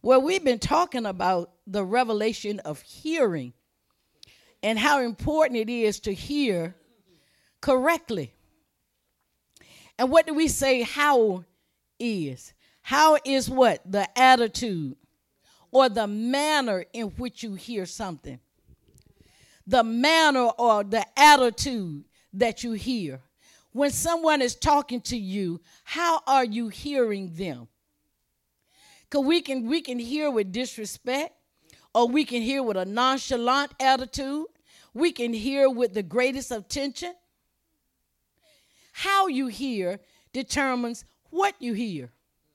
Well, we've been talking about the revelation of hearing and how important it is to hear correctly. And what do we say how is? How is what? The attitude or the manner in which you hear something. The manner or the attitude that you hear. When someone is talking to you, how are you hearing them? Because we can hear with disrespect, or we can hear with a nonchalant attitude. We can hear with the greatest of tension. How you hear determines what you hear.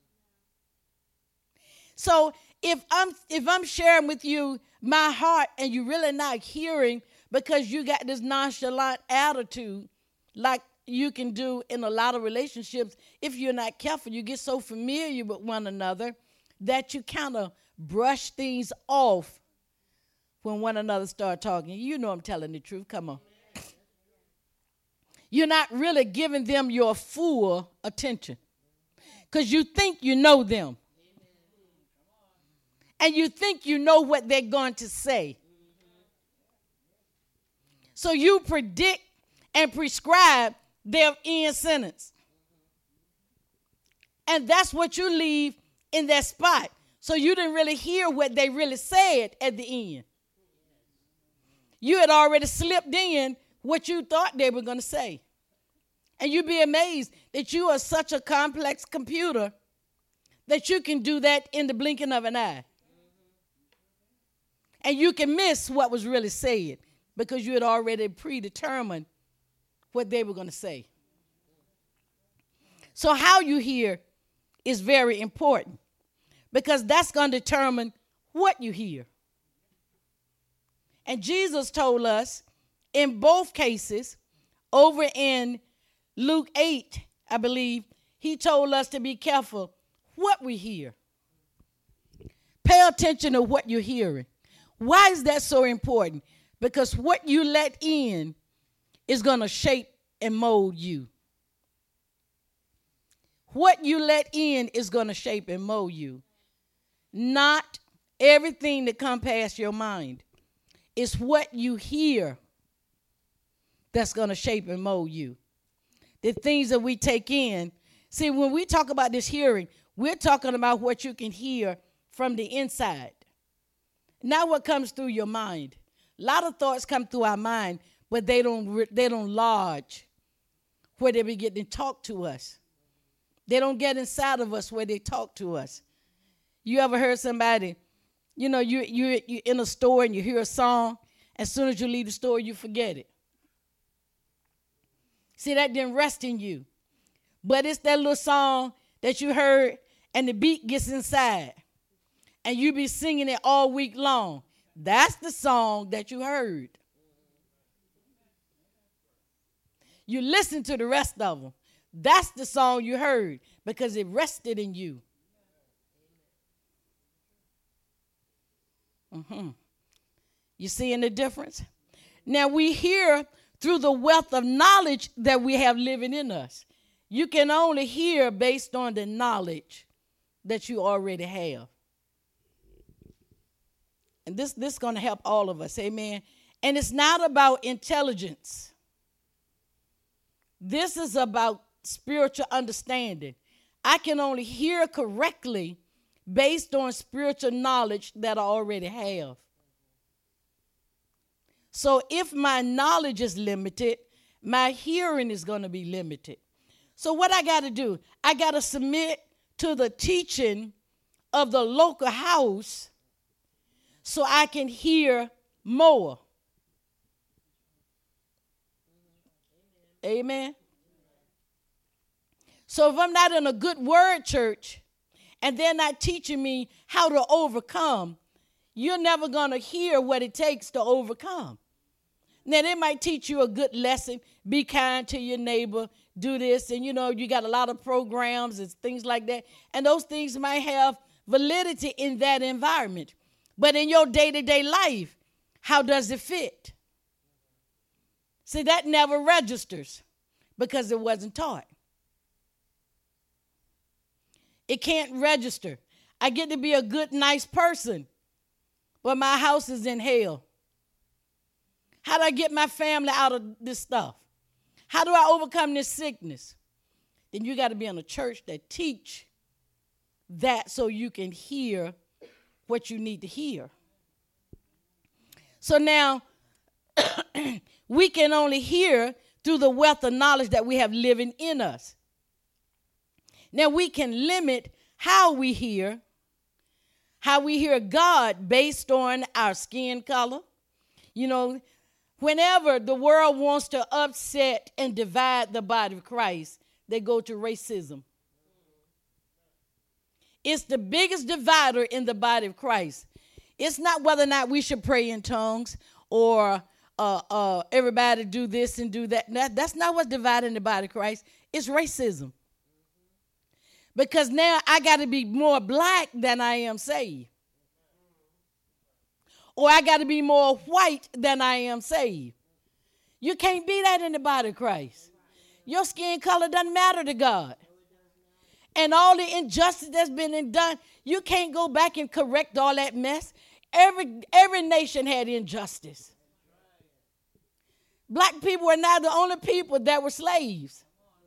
So if I'm sharing with you my heart and you're really not hearing because you got this nonchalant attitude, like you can do in a lot of relationships, if you're not careful, you get so familiar with one another that you kind of brush things off when one another start talking. You know I'm telling the truth. Come on. You're not really giving them your full attention because you think you know them. And you think you know what they're going to say. So you predict and prescribe their end sentence. And that's what you leave in that spot. So you didn't really hear what they really said at the end. You had already slipped in what you thought they were going to say. And you'd be amazed that you are such a complex computer that you can do that in the blinking of an eye. And you can miss what was really said because you had already predetermined what they were going to say. So how you hear is very important because that's going to determine what you hear. And Jesus told us in both cases, over in Luke 8, I believe, he told us to be careful what we hear. Pay attention to what you're hearing. Why is that so important? Because what you let in is going to shape and mold you. What you let in is going to shape and mold you. Not everything that comes past your mind. It's what you hear that's going to shape and mold you. The things that we take in. See, when we talk about this hearing, we're talking about what you can hear from the inside. Not what comes through your mind. A lot of thoughts come through our mind, but they don't lodge where they begin to talk to us. They don't get inside of us where they talk to us. You ever heard somebody, you know, you're in a store and you hear a song, as soon as you leave the store, you forget it. See, that didn't rest in you. But it's that little song that you heard and the beat gets inside. And you be singing it all week long. That's the song that you heard. You listen to the rest of them. That's the song you heard because it rested in you. You seeing the difference? Now we hear through the wealth of knowledge that we have living in us. You can only hear based on the knowledge that you already have. And this is going to help all of us, amen. And it's not about intelligence. This is about spiritual understanding. I can only hear correctly based on spiritual knowledge that I already have. So if my knowledge is limited, my hearing is going to be limited. So what I got to do, I got to submit to the teaching of the local house so I can hear more. Amen. So if I'm not in a good word church and they're not teaching me how to overcome, you're never going to hear what it takes to overcome. Now, they might teach you a good lesson. Be kind to your neighbor. Do this. And, you know, you got a lot of programs and things like that. And those things might have validity in that environment. But in your day-to-day life, how does it fit? See, that never registers because it wasn't taught. It can't register. I get to be a good, nice person, but my house is in hell. How do I get my family out of this stuff? How do I overcome this sickness? Then you got to be in a church that teach that so you can hear what you need to hear. So now we can only hear through the wealth of knowledge that we have living in us. Now we can limit how we hear God based on our skin color. You know, whenever the world wants to upset and divide the body of Christ, they go to racism. It's the biggest divider in the body of Christ. It's not whether or not we should pray in tongues or everybody do this and do that. That's not what's dividing the body of Christ. It's racism. Because now I got to be more black than I am saved. Or I got to be more white than I am saved. You can't be that in the body of Christ. Your skin color doesn't matter to God. And all the injustice that's been done, you can't go back and correct all that mess. Every nation had injustice. Black people were not the only people that were slaves.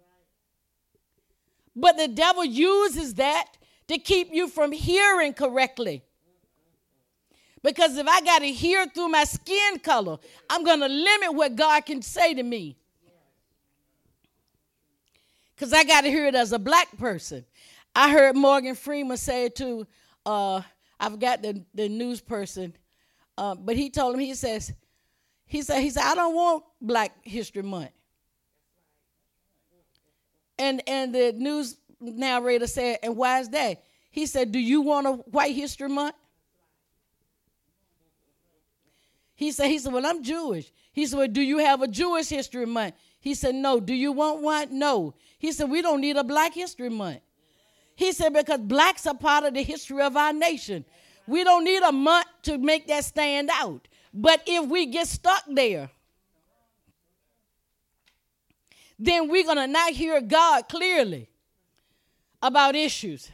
But the devil uses that to keep you from hearing correctly. Because if I got to hear through my skin color, I'm going to limit what God can say to me. Because I got to hear it as a black person. I heard Morgan Freeman say it to, I forgot the news person, but he told him, he said, I don't want Black History Month. And the news narrator said, and why is that? He said, do you want a White History Month? He said, well, I'm Jewish. He said, well, do you have a Jewish History Month? He said, no. Do you want one? No. He said, we don't need a Black History Month. He said, because blacks are part of the history of our nation. We don't need a month to make that stand out. But if we get stuck there, then we're going to not hear God clearly about issues.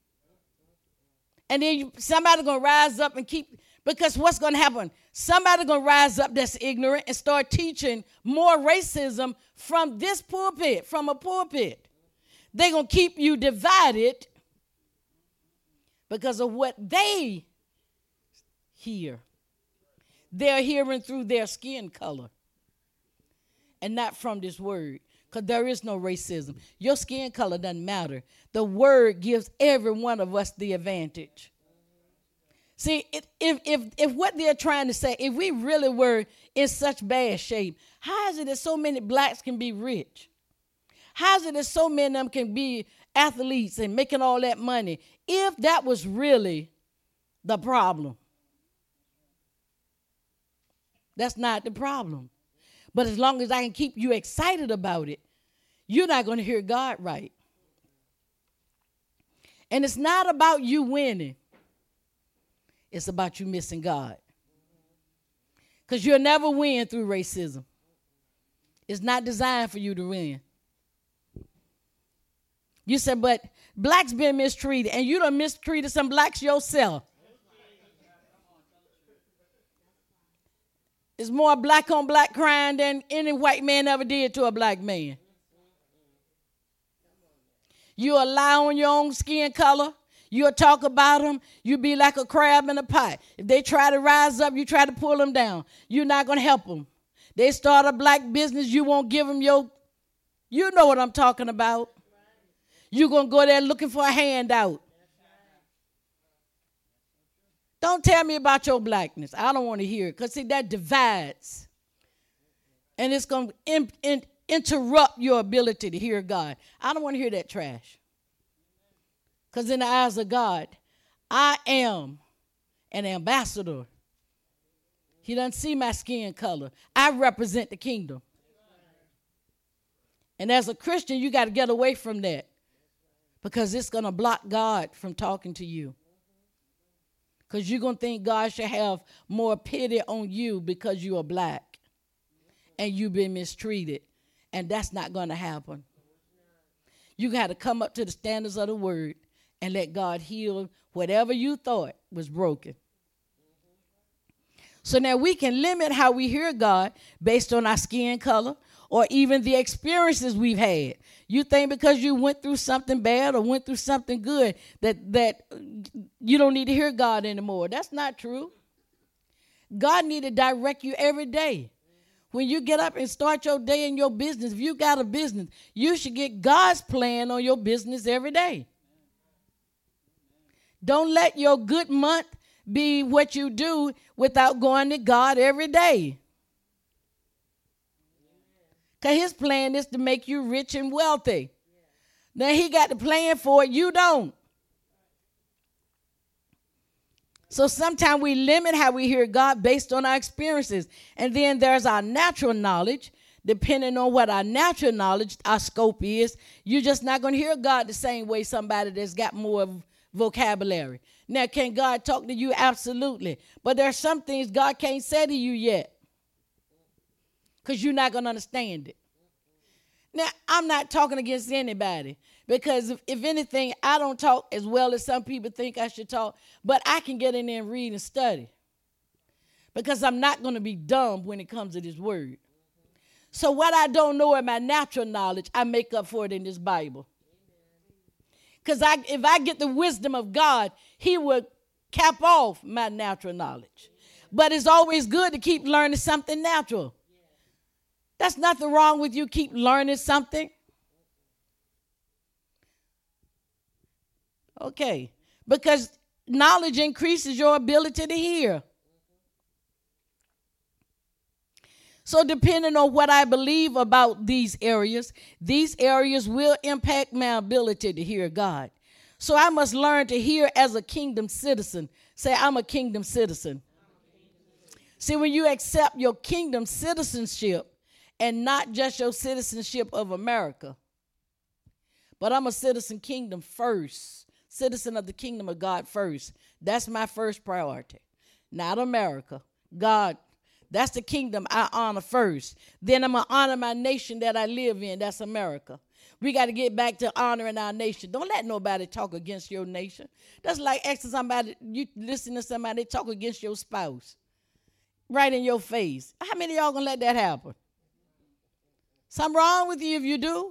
And then somebody's going to rise up and keep, because what's going to happen? Somebody's going to rise up that's ignorant and start teaching more racism from this pulpit, from a pulpit. They're going to keep you divided because of what they hear. They're hearing through their skin color and not from this word, because there is no racism. Your skin color doesn't matter. The word gives every one of us the advantage. See, if what they're trying to say, if we really were in such bad shape, how is it that so many blacks can be rich? How is it that so many of them can be athletes and making all that money if that was really the problem? That's not the problem. But as long as I can keep you excited about it, you're not going to hear God right. And it's not about you winning. It's about you missing God. Because you'll never win through racism. It's not designed for you to win. You said, but blacks been mistreated, and you done mistreated some blacks yourself. It's more black on black crime than any white man ever did to a black man. You lie on your own skin color. You'll talk about them. You be like a crab in a pot. If they try to rise up, you try to pull them down. You're not going to help them. They start a black business, you won't give them you know what I'm talking about. You're going to go there looking for a handout. Don't tell me about your blackness. I don't want to hear it, because, see, that divides. And it's going to interrupt your ability to hear God. I don't want to hear that trash. Because in the eyes of God, I am an ambassador. He doesn't see my skin color. I represent the kingdom. And as a Christian, you got to get away from that, because it's going to block God from talking to you. Because you're going to think God should have more pity on you because you are black and you've been mistreated. And that's not going to happen. You got to come up to the standards of the word and let God heal whatever you thought was broken. So now we can limit how we hear God based on our skin color or even the experiences we've had. You think because you went through something bad or went through something good that you don't need to hear God anymore. That's not true. God need to direct you every day. When you get up and start your day in your business, if you got a business, you should get God's plan on your business every day. Don't let your good month be what you do without going to God every day. Because his plan is to make you rich and wealthy. Now he got the plan for it, you don't. So sometimes we limit how we hear God based on our experiences. And then there's our natural knowledge. Depending on what our natural knowledge, our scope is, you're just not going to hear God the same way somebody that's got more vocabulary. Now, can God talk to you? Absolutely. But there are some things God can't say to you yet because you're not going to understand it. Now, I'm not talking against anybody because if anything, I don't talk as well as some people think I should talk, but I can get in there and read and study because I'm not going to be dumb when it comes to this word. So what I don't know in my natural knowledge, I make up for it in this Bible. Because if I get the wisdom of God, he will cap off my natural knowledge. But it's always good to keep learning something natural. That's nothing wrong with you keep learning something. Okay. Because knowledge increases your ability to hear. So depending on what I believe about these areas will impact my ability to hear God. So I must learn to hear as a kingdom citizen. Say, I'm a kingdom citizen. See, when you accept your kingdom citizenship and not just your citizenship of America, but I'm a citizen kingdom first, citizen of the kingdom of God first. That's my first priority. Not America. God. That's the kingdom I honor first. Then I'm going to honor my nation that I live in. That's America. We got to get back to honoring our nation. Don't let nobody talk against your nation. That's like asking somebody, you listen to somebody talk against your spouse. Right in your face. How many of y'all going to let that happen? Something wrong with you if you do.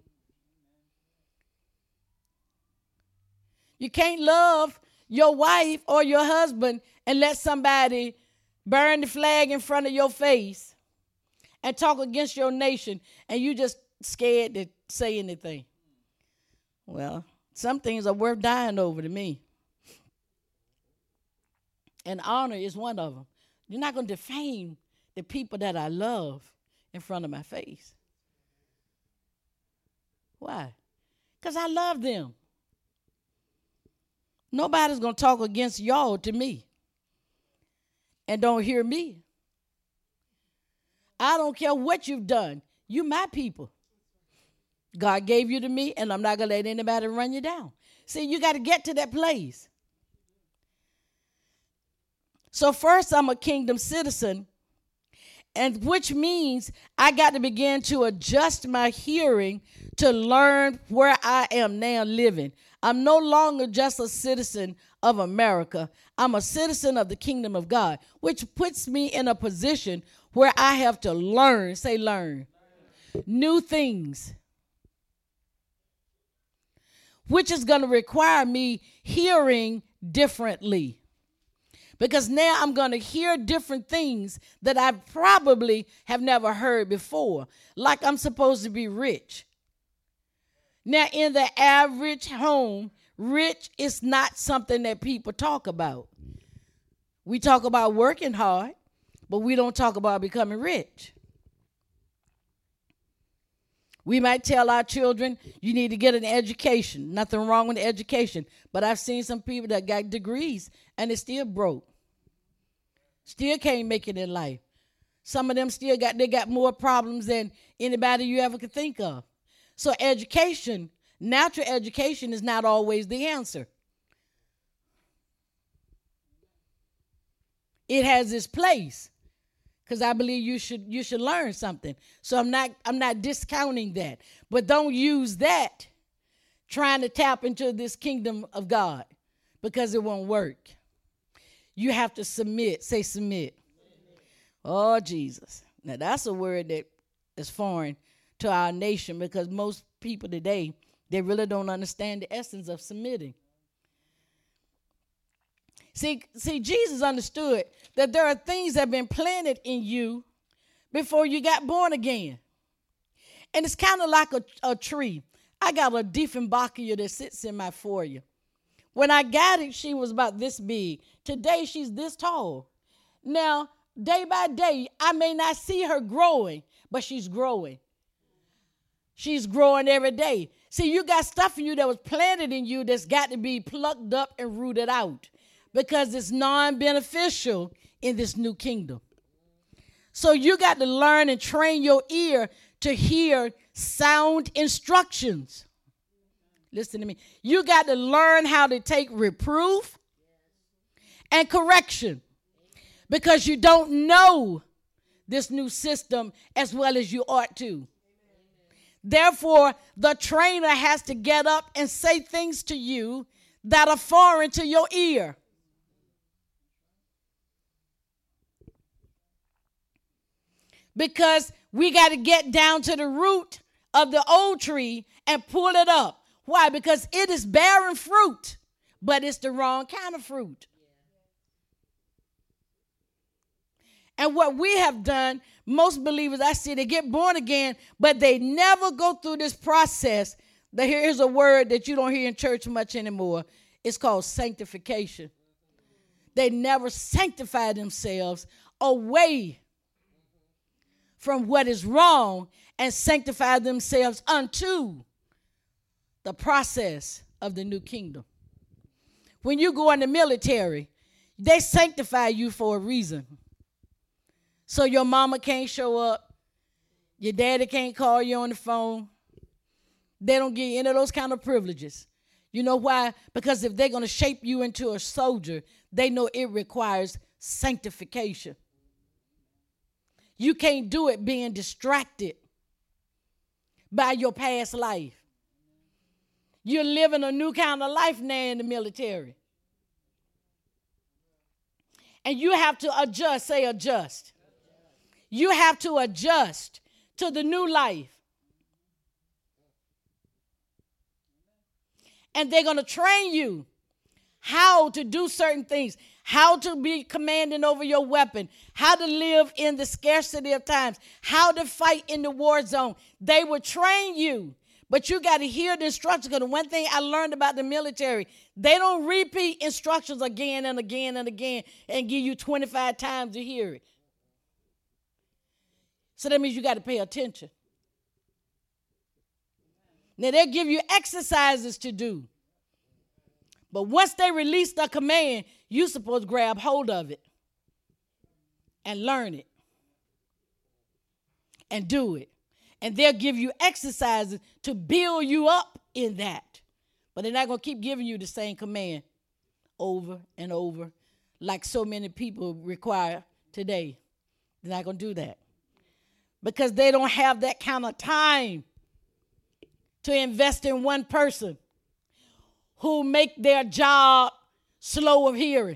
You can't love your wife or your husband and let somebody burn the flag in front of your face and talk against your nation and you just scared to say anything. Well, some things are worth dying over to me. And honor is one of them. You're not going to defame the people that I love in front of my face. Why? Because I love them. Nobody's going to talk against y'all to me. And don't hear me. I don't care what you've done. You my people. God gave you to me, and I'm not going to let anybody run you down. See, you got to get to that place. So first, I'm a kingdom citizen, and which means I got to begin to adjust my hearing to learn where I am now living. I'm no longer just a citizen of America. I'm a citizen of the kingdom of God, which puts me in a position where I have to learn, say learn, new things, which is going to require me hearing differently. Because now I'm going to hear different things that I probably have never heard before, like I'm supposed to be rich. Now, in the average home, rich is not something that people talk about. We talk about working hard, but we don't talk about becoming rich. We might tell our children, you need to get an education. Nothing wrong with education. But I've seen some people that got degrees and they're still broke. Still can't make it in life. Some of them they got more problems than anybody you ever could think of. So education, natural education is not always the answer. It has its place because I believe you should learn something. So I'm not discounting that. But don't use that trying to tap into this kingdom of God because it won't work. You have to submit. Say submit. Oh, Jesus. Now, that's a word that is foreign to our nation because most people today, they really don't understand the essence of submitting. See, Jesus understood that there are things that have been planted in you before you got born again. And it's kind of like a tree. I got a Dieffenbachia that sits in my foyer. When I got it, she was about this big. Today, she's this tall. Now, day by day, I may not see her growing, but she's growing. She's growing every day. See, you got stuff in you that was planted in you that's got to be plucked up and rooted out because it's non-beneficial in this new kingdom. So you got to learn and train your ear to hear sound instructions. Listen to me. You got to learn how to take reproof and correction because you don't know this new system as well as you ought to. Therefore, the trainer has to get up and say things to you that are foreign to your ear. Because we got to get down to the root of the old tree and pull it up. Why? Because it is bearing fruit, but it's the wrong kind of fruit. And what we have done, most believers I see, they get born again, but they never go through this process. Here's a word that you don't hear in church much anymore. It's called sanctification. They never sanctify themselves away from what is wrong and sanctify themselves unto the process of the new kingdom. When you go in the military, they sanctify you for a reason. So your mama can't show up. Your daddy can't call you on the phone. They don't give you any of those kind of privileges. You know why? Because if they're going to shape you into a soldier, they know it requires sanctification. You can't do it being distracted by your past life. You're living a new kind of life now in the military. And you have to adjust, say adjust. You have to adjust to the new life. And they're going to train you how to do certain things, how to be commanding over your weapon, how to live in the scarcity of times, how to fight in the war zone. They will train you, but you got to hear the instructions. Because the one thing I learned about the military, they don't repeat instructions again and again and again and give you 25 times to hear it. So that means you got to pay attention. Now, they give you exercises to do. But once they release the command, you're supposed to grab hold of it and learn it and do it. And they'll give you exercises to build you up in that. But they're not going to keep giving you the same command over and over like so many people require today. They're not going to do that. Because they don't have that kind of time to invest in one person who make their job slow of hearing.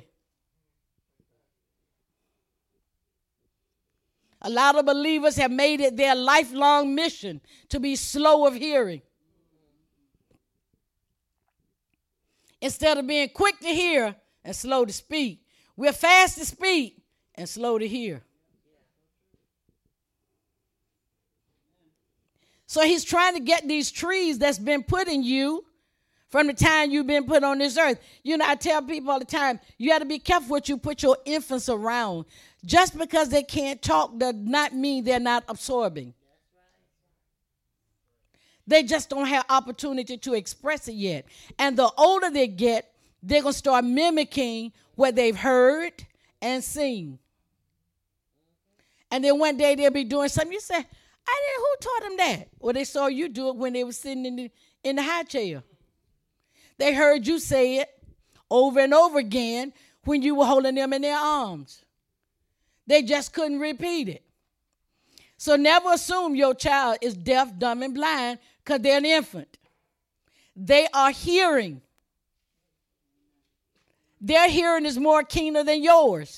A lot of believers have made it their lifelong mission to be slow of hearing. Instead of being quick to hear and slow to speak, we're fast to speak and slow to hear. So he's trying to get these trees that's been put in you from the time you've been put on this earth. You know, I tell people all the time, you got to be careful what you put your infants around. Just because they can't talk does not mean they're not absorbing. They just don't have opportunity to express it yet. And the older they get, they're going to start mimicking what they've heard and seen. And then one day they'll be doing something. You say, who taught them that? Well, they saw you do it when they were sitting in the high chair. They heard you say it over and over again when you were holding them in their arms. They just couldn't repeat it. So never assume your child is deaf, dumb, and blind because they're an infant. They are hearing. Their hearing is more keener than yours.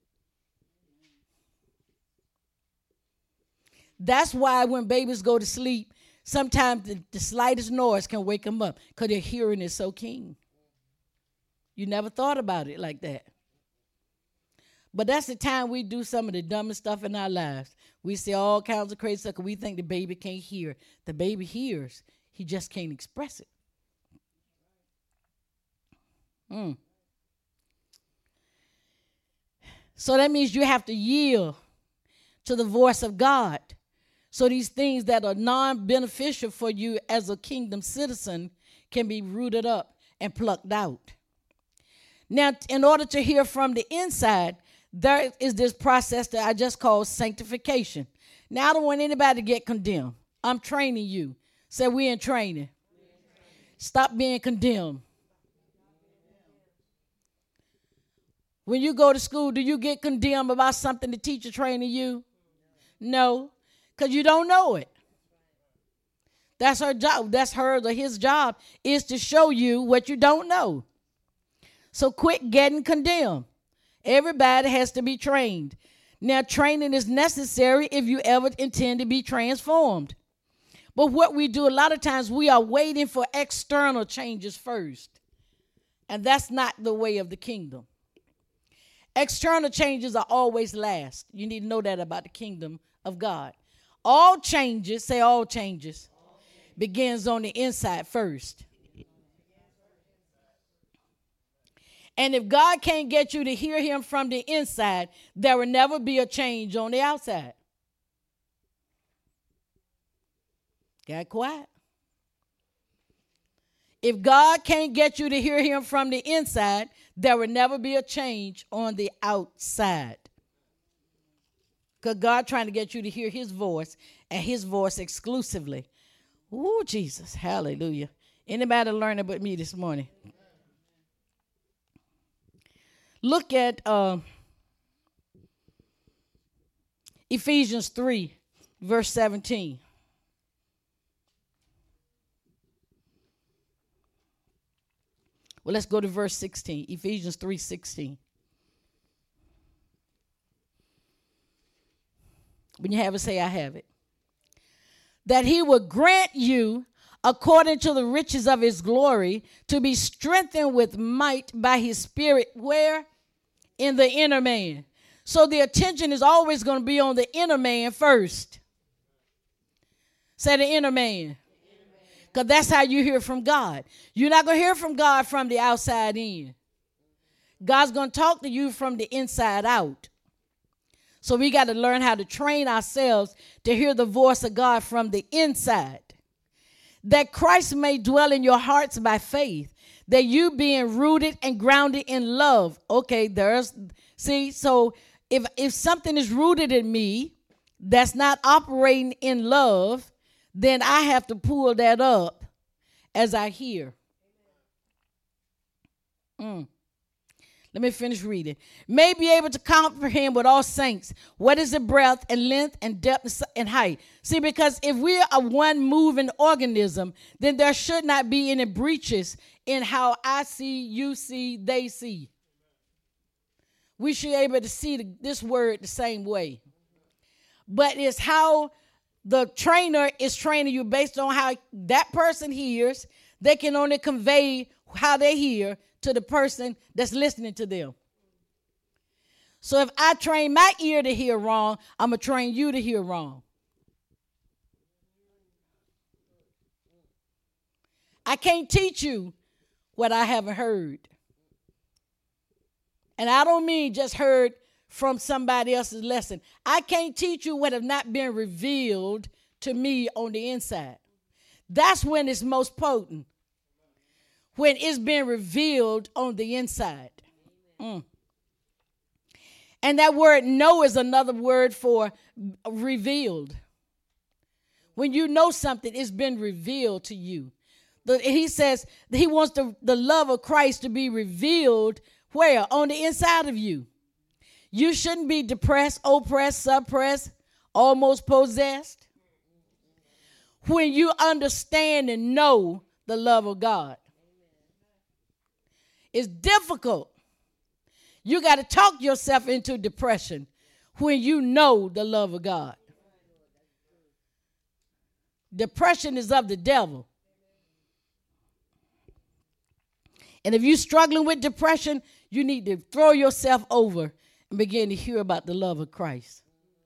That's why when babies go to sleep, sometimes the slightest noise can wake them up because their hearing is so keen. You never thought about it like that. But that's the time we do some of the dumbest stuff in our lives. We say all kinds of crazy stuff because we think the baby can't hear. The baby hears. He just can't express it. So that means you have to yield to the voice of God. So these things that are non-beneficial for you as a kingdom citizen can be rooted up and plucked out. Now, in order to hear from the inside, there is this process that I just call sanctification. Now, I don't want anybody to get condemned. I'm training you. Say, we're in training. Stop being condemned. When you go to school, do you get condemned about something the teacher training you? No, because you don't know it. That's her job. That's hers or his job is to show you what you don't know. So quit getting condemned. Everybody has to be trained. Now, training is necessary if you ever intend to be transformed. But what we do a lot of times, we are waiting for external changes first. And that's not the way of the kingdom. External changes are always last. You need to know that about the kingdom of God. All changes, say all changes, begins on the inside first. And if God can't get you to hear him from the inside, there will never be a change on the outside. Got quiet. If God can't get you to hear him from the inside, there will never be a change on the outside. Because God trying to get you to hear his voice and his voice exclusively. Ooh, Jesus. Hallelujah. Anybody learning but me this morning? Look at Ephesians 3, verse 17. Well, let's go to verse 16. Ephesians 3:16. When you have it, say, I have it. That he will grant you, according to the riches of his glory, to be strengthened with might by his spirit. Where? In the inner man. So the attention is always going to be on the inner man first. Say the inner man. Because that's how you hear from God. You're not going to hear from God from the outside in. God's going to talk to you from the inside out. So we got to learn how to train ourselves to hear the voice of God from the inside. That Christ may dwell in your hearts by faith. That you being rooted and grounded in love. Okay, so if something is rooted in me that's not operating in love, then I have to pull that up as I hear. Let me finish reading. May be able to comprehend with all saints what is the breadth and length and depth and height. See, because if we are one moving organism, then there should not be any breaches in how I see, you see, they see. We should be able to see this word the same way. But it's how the trainer is training you based on how that person hears. They can only convey how they hear to the person that's listening to them. So if I train my ear to hear wrong, I'm going to train you to hear wrong. I can't teach you what I haven't heard. And I don't mean just heard from somebody else's lesson. I can't teach you what have not been revealed to me on the inside. That's when it's most potent. When it's been revealed on the inside. And that word know is another word for revealed. When you know something, it's been revealed to you. He says he wants the love of Christ to be revealed where? On the inside of you. You shouldn't be depressed, oppressed, suppressed, almost possessed. When you understand and know the love of God. It's difficult. You got to talk yourself into depression when you know the love of God. Depression is of the devil. And if you're struggling with depression, you need to throw yourself over and begin to hear about the love of Christ.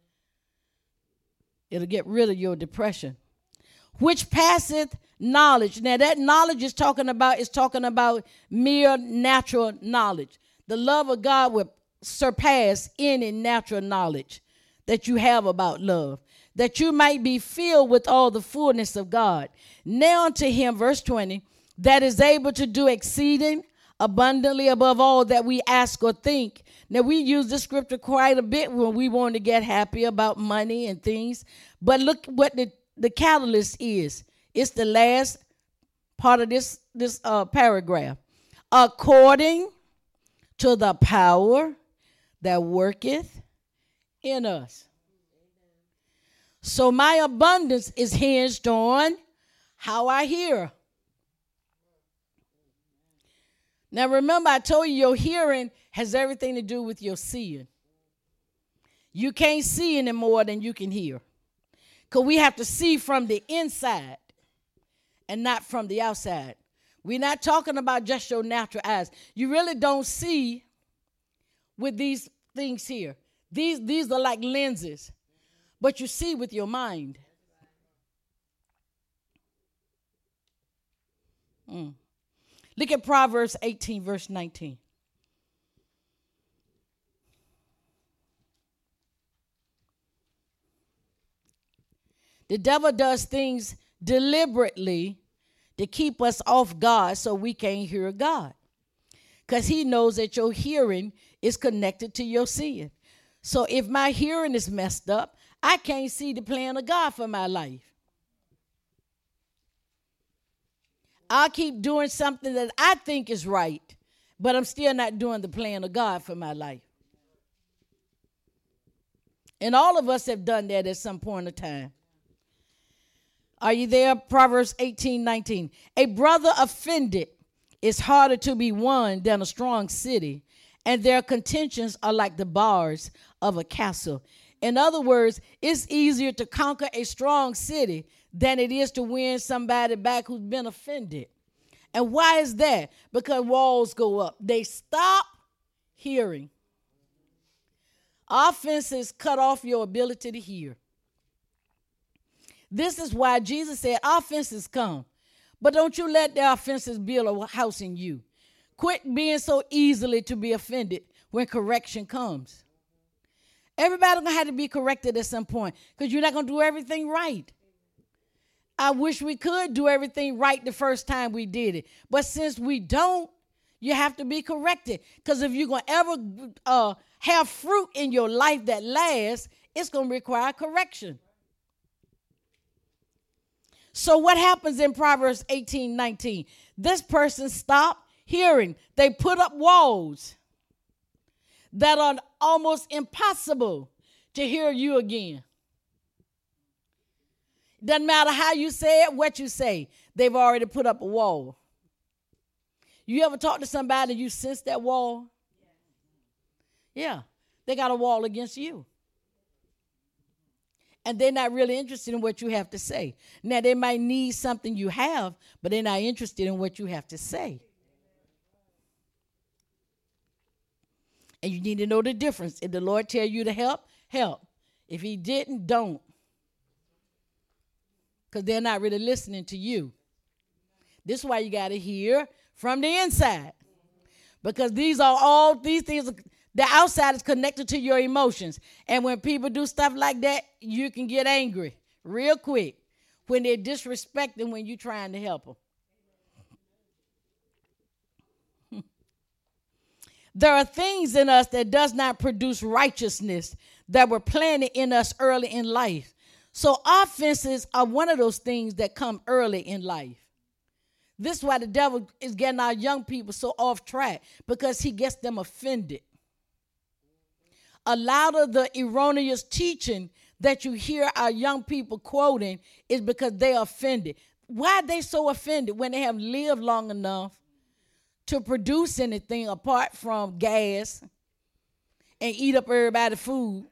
It'll get rid of your depression. Which passeth knowledge. Now that knowledge is talking about mere natural knowledge. The love of God will surpass any natural knowledge that you have about love, that you might be filled with all the fullness of God. Now unto him, verse 20, that is able to do exceeding abundantly above all that we ask or think. Now, we use this scripture quite a bit when we want to get happy about money and things. But look what the catalyst is. It's the last part of this paragraph. According to the power that worketh in us. So my abundance is hinged on how I hear. Now remember, I told you your hearing has everything to do with your seeing. You can't see any more than you can hear. Because we have to see from the inside and not from the outside. We're not talking about just your natural eyes. You really don't see with these things here. These are like lenses. But you see with your mind. Look at Proverbs 18, verse 19. The devil does things deliberately to keep us off God so we can't hear God. Because he knows that your hearing is connected to your seeing. So if my hearing is messed up, I can't see the plan of God for my life. I'll keep doing something that I think is right, but I'm still not doing the plan of God for my life. And all of us have done that at some point in time. Are you there? Proverbs 18, 19. A brother offended is harder to be won than a strong city, and their contentions are like the bars of a castle. In other words, it's easier to conquer a strong city than it is to win somebody back who's been offended. And why is that? Because walls go up. They stop hearing. Offenses cut off your ability to hear. This is why Jesus said, offenses come. But don't you let the offenses build a house in you. Quit being so easily to be offended when correction comes. Everybody's going to have to be corrected at some point because you're not going to do everything right. I wish we could do everything right the first time we did it. But since we don't, you have to be corrected. Because if you're going to ever have fruit in your life that lasts, it's going to require correction. So what happens in Proverbs 18, 19? This person stopped hearing. They put up walls that are almost impossible to hear you again. Doesn't matter how you say it, what you say. They've already put up a wall. You ever talk to somebody and you sense that wall? Yeah, they got a wall against you. And they're not really interested in what you have to say. Now, they might need something you have, but they're not interested in what you have to say. And you need to know the difference. If the Lord tell you to help, help. If he didn't, don't. Because they're not really listening to you. This is why you got to hear from the inside. Because these things, the outside is connected to your emotions. And when people do stuff like that, you can get angry real quick when they're disrespecting when you're trying to help them. There are things in us that does not produce righteousness that were planted in us early in life. So offenses are one of those things that come early in life. This is why the devil is getting our young people so off track, because he gets them offended. A lot of the erroneous teaching that you hear our young people quoting is because they're offended. why are they so offended when they have lived long enough to produce anything apart from gas and eat up everybody's food?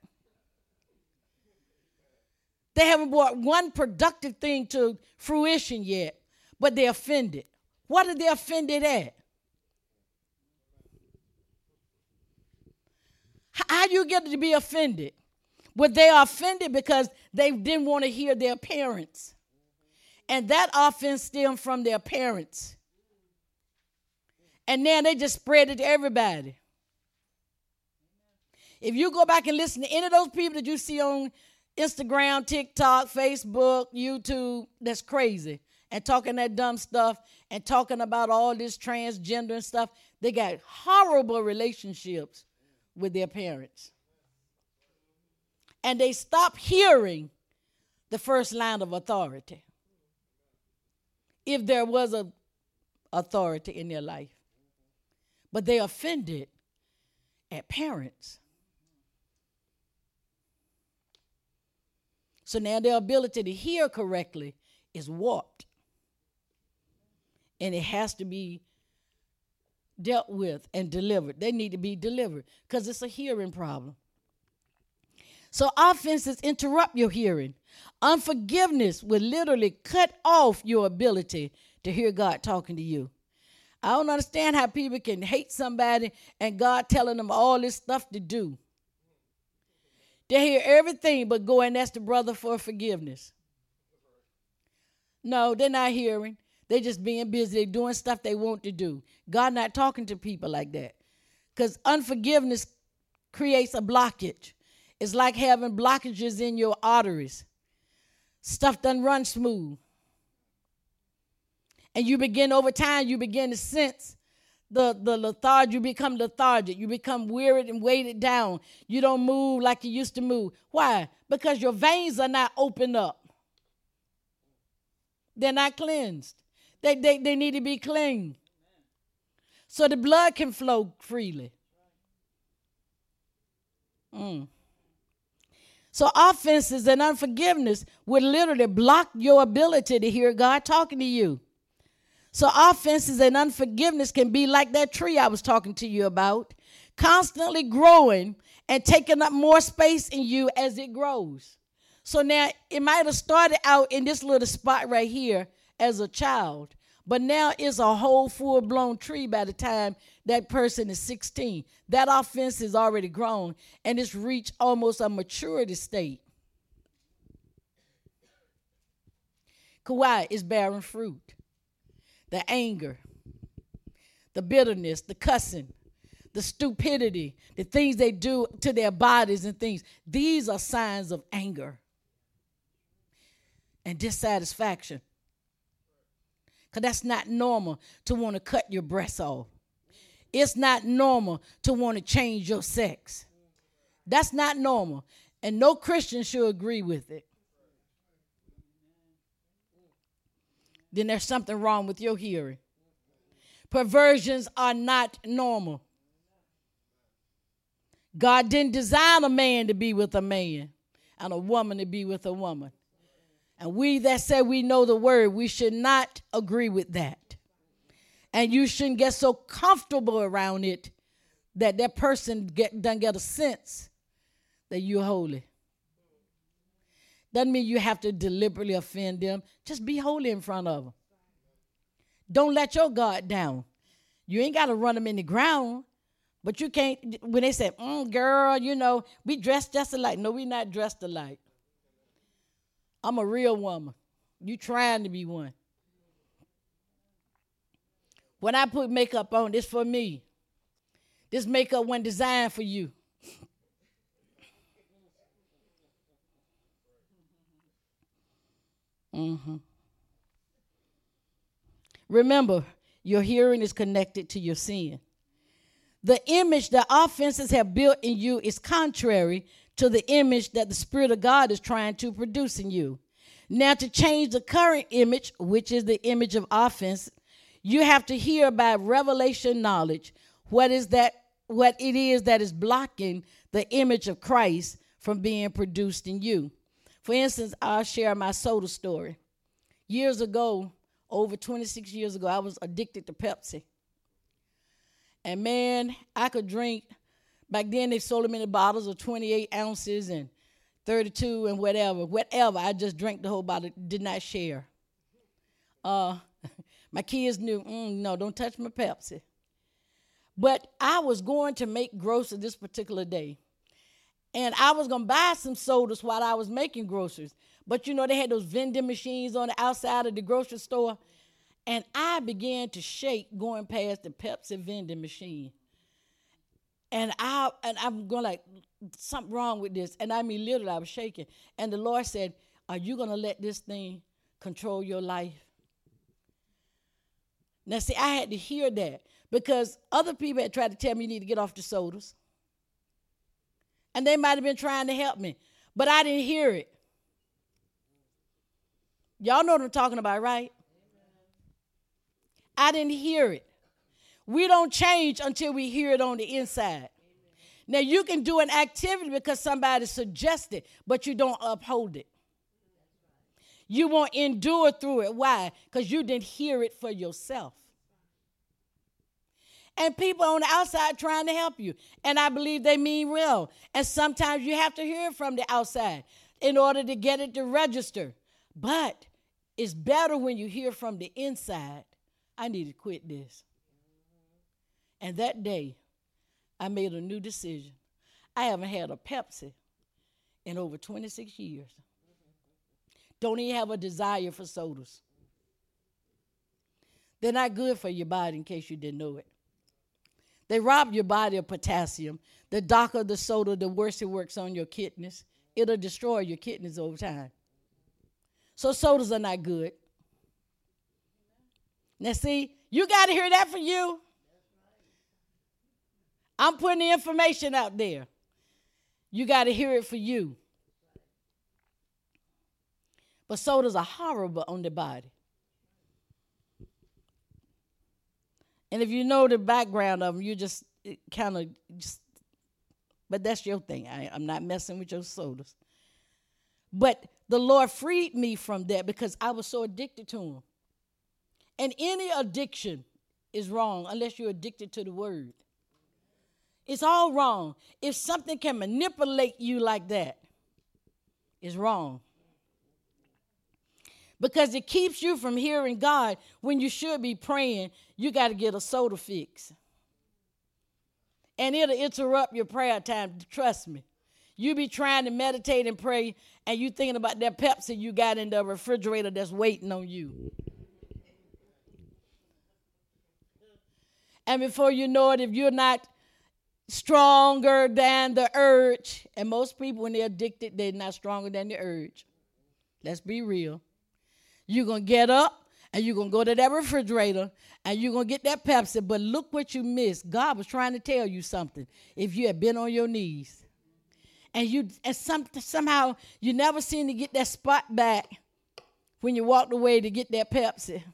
They haven't brought one productive thing to fruition yet, but they're offended. What are they offended at? How do you get to be offended? Well, they are offended because they didn't want to hear their parents. And that offense stemmed from their parents. And now they just spread it to everybody. If you go back and listen to any of those people that you see on Instagram, TikTok, Facebook, YouTube, that's crazy, and talking that dumb stuff and talking about all this transgender and stuff, they got horrible relationships with their parents. And they stop hearing the first line of authority, if there was a authority in their life. But they offended at parents. So now their ability to hear correctly is warped. And it has to be dealt with and delivered. They need to be delivered because it's a hearing problem. So offenses interrupt your hearing. Unforgiveness will literally cut off your ability to hear God talking to you. I don't understand how people can hate somebody and God telling them all this stuff to do. They hear everything but go and ask the brother for forgiveness. No, they're not hearing. They're just being busy. They're doing stuff they want to do. God not talking to people like that. Because unforgiveness creates a blockage. It's like having blockages in your arteries. Stuff doesn't run smooth. And you begin, over time, you begin to sense the lethargy. You become lethargic. You become wearied and weighted down. You don't move like you used to move. Why? Because your veins are not opened up. They're not cleansed. They need to be clean. So the blood can flow freely. So offenses and unforgiveness would literally block your ability to hear God talking to you. So offenses and unforgiveness can be like that tree I was talking to you about, constantly growing and taking up more space in you as it grows. So now it might have started out in this little spot right here as a child, but now it's a whole full-blown tree by the time that person is 16. That offense is already grown and it's reached almost a maturity state. Kawhi is bearing fruit. The anger, the bitterness, the cussing, the stupidity, the things they do to their bodies and things. These are signs of anger and dissatisfaction. Because that's not normal to want to cut your breasts off. It's not normal to want to change your sex. That's not normal. And no Christian should agree with it. Then there's something wrong with your hearing. Perversions are not normal. God didn't design a man to be with a man and a woman to be with a woman. And we that say we know the word, we should not agree with that. And you shouldn't get so comfortable around it that that person doesn't get a sense that you're holy. Doesn't mean you have to deliberately offend them. Just be holy in front of them. Don't let your guard down. You ain't got to run them in the ground. But you can't, when they say, girl, you know, we dressed just alike. No, we not dressed alike. I'm a real woman. You trying to be one. When I put makeup on, this for me. This makeup wasn't designed for you. Remember, your hearing is connected to your sin. The image that offenses have built in you is contrary to the image that the Spirit of God is trying to produce in you. Now, to change the current image, which is the image of offense, you have to hear by revelation knowledge what it is that is blocking the image of Christ from being produced in you. For instance, I'll share my soda story. Years ago, over 26 years ago, I was addicted to Pepsi. And man, I could drink. Back then, they sold them in the bottles of 28 ounces and 32 and whatever. Whatever. I just drank the whole bottle, did not share. My kids knew, no, don't touch my Pepsi. But I was going to make groceries this particular day. And I was going to buy some sodas while I was making groceries. But you know, they had those vending machines on the outside of the grocery store. And I began to shake going past the Pepsi vending machine. And I'm going like, something wrong with this. And I mean, literally, I was shaking. And the Lord said, are you going to let this thing control your life? Now, see, I had to hear that because other people had tried to tell me you need to get off the sodas. And they might have been trying to help me, but I didn't hear it. Y'all know what I'm talking about, right? I didn't hear it. We don't change until we hear it on the inside. Now, you can do an activity because somebody suggested, but you don't uphold it. You won't endure through it. Why? Because you didn't hear it for yourself. And people on the outside trying to help you. And I believe they mean well. And sometimes you have to hear it from the outside in order to get it to register. But it's better when you hear from the inside. I need to quit this. And that day, I made a new decision. I haven't had a Pepsi in over 26 years. Don't even have a desire for sodas. They're not good for your body, in case you didn't know it. They rob your body of potassium. The darker the soda, the worse it works on your kidneys. It'll destroy your kidneys over time. So sodas are not good. Now see, you got to hear that for you. I'm putting the information out there. You got to hear it for you. But sodas are horrible on the body. And if you know the background of them, you just kind of but that's your thing. I'm not messing with your sodas. But the Lord freed me from that because I was so addicted to them. And any addiction is wrong unless you're addicted to the word. It's all wrong. If something can manipulate you like that, it's wrong. Because it keeps you from hearing God when you should be praying. You got to get a soda fix. And it'll interrupt your prayer time. Trust me. You be trying to meditate and pray, and you thinking about that Pepsi you got in the refrigerator that's waiting on you. And before you know it, if you're not stronger than the urge, and most people when they're addicted, they're not stronger than the urge. Let's be real. You're going to get up and you're going to go to that refrigerator and you're going to get that Pepsi. But look what you missed. God was trying to tell you something if you had been on your knees. And somehow you never seem to get that spot back when you walked away to get that Pepsi.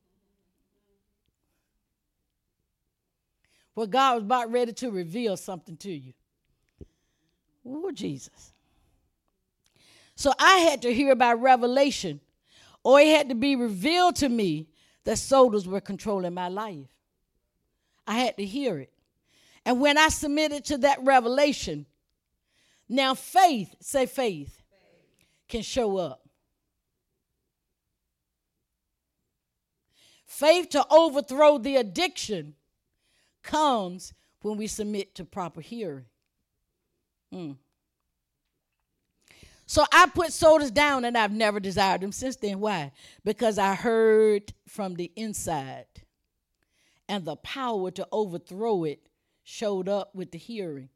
Well, God was about ready to reveal something to you. Oh, Jesus. So I had to hear about revelation. Or it had to be revealed to me that sodas were controlling my life. I had to hear it. And when I submitted to that revelation, now faith, say faith, can show up. Faith to overthrow the addiction comes when we submit to proper hearing. So I put sodas down and I've never desired them since then. Why? Because I heard from the inside and the power to overthrow it showed up with the hearing.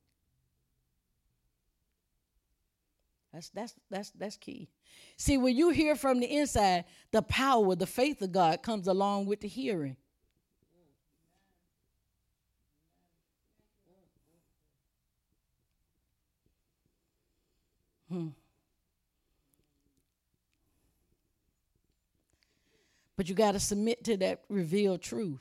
That's key. See, when you hear from the inside, the power, the faith of God comes along with the hearing. But you got to submit to that revealed truth.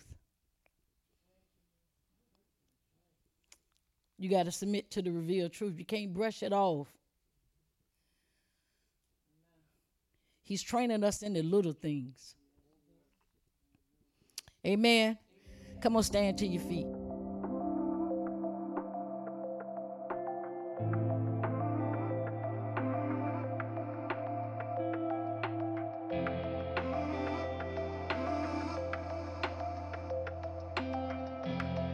You got to submit to the revealed truth. You can't brush it off. He's training us in the little things. Amen. Come on, stand to your feet.